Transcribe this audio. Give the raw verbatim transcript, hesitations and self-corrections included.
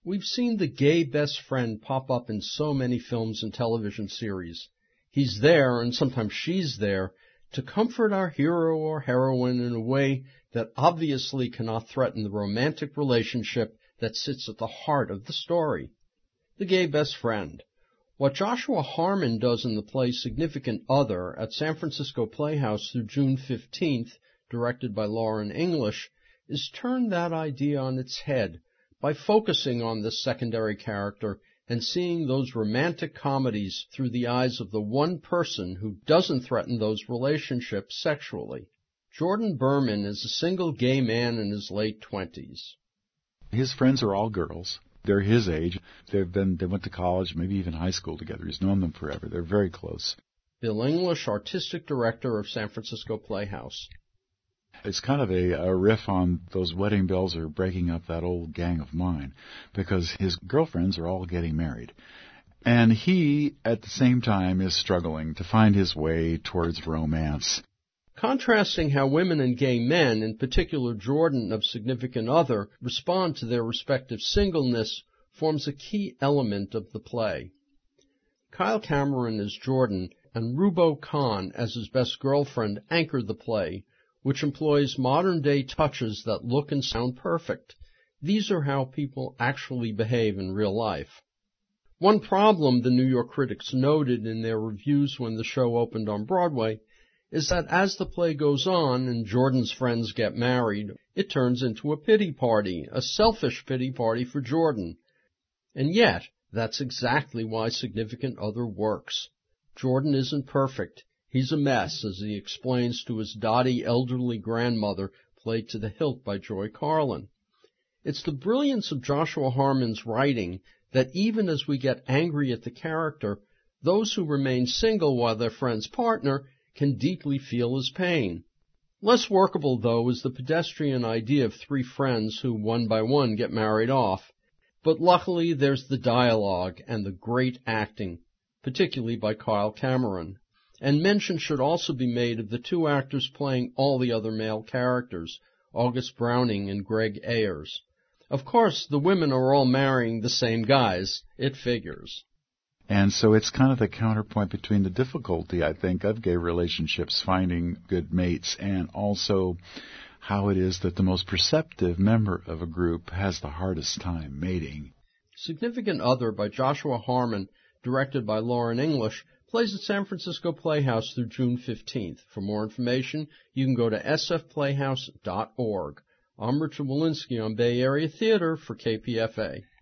We've seen the gay best friend pop up in so many films and television series. He's there, and sometimes she's there, to comfort our hero or heroine in a way that obviously cannot threaten the romantic relationship that sits at the heart of the story. The gay best friend. What Joshua Harmon does in the play Significant Other at San Francisco Playhouse through June fifteenth, directed by Lauren English, is turn that idea on its head by focusing on this secondary character and seeing those romantic comedies through the eyes of the one person who doesn't threaten those relationships sexually. Jordan Berman is a single gay man in his late twenties. His friends are all girls. They're his age. They've been, they went to college, maybe even high school together. He's known them forever. They're very close. Bill English, artistic director of San Francisco Playhouse. It's kind of a, a riff on those wedding bells are breaking up that old gang of mine, because his girlfriends are all getting married. And he, at the same time, is struggling to find his way towards romance. Contrasting how women and gay men, in particular Jordan of Significant Other, respond to their respective singleness forms a key element of the play. Kyle Cameron as Jordan and Rubo Khan as his best girlfriend anchor the play, which employs modern-day touches that look and sound perfect. These are how people actually behave in real life. One problem the New York critics noted in their reviews when the show opened on Broadway is that as the play goes on and Jordan's friends get married, it turns into a pity party, a selfish pity party for Jordan. And yet, that's exactly why Significant Other works. Jordan isn't perfect. He's a mess, as he explains to his dotty elderly grandmother, played to the hilt by Joy Carlin. It's the brilliance of Joshua Harmon's writing that even as we get angry at the character, those who remain single while their friends partner can deeply feel his pain. Less workable, though, is the pedestrian idea of three friends who, one by one, get married off. But luckily, there's the dialogue and the great acting, particularly by Kyle Cameron. And mention should also be made of the two actors playing all the other male characters, August Browning and Greg Ayers. Of course, the women are all marrying the same guys. It figures. And so it's kind of the counterpoint between the difficulty, I think, of gay relationships, finding good mates, and also how it is that the most perceptive member of a group has the hardest time mating. Significant Other by Joshua Harmon, directed by Lauren English, plays at San Francisco Playhouse through June fifteenth. For more information, you can go to s f playhouse dot org. I'm Richard Walensky on Bay Area Theater for K P F A.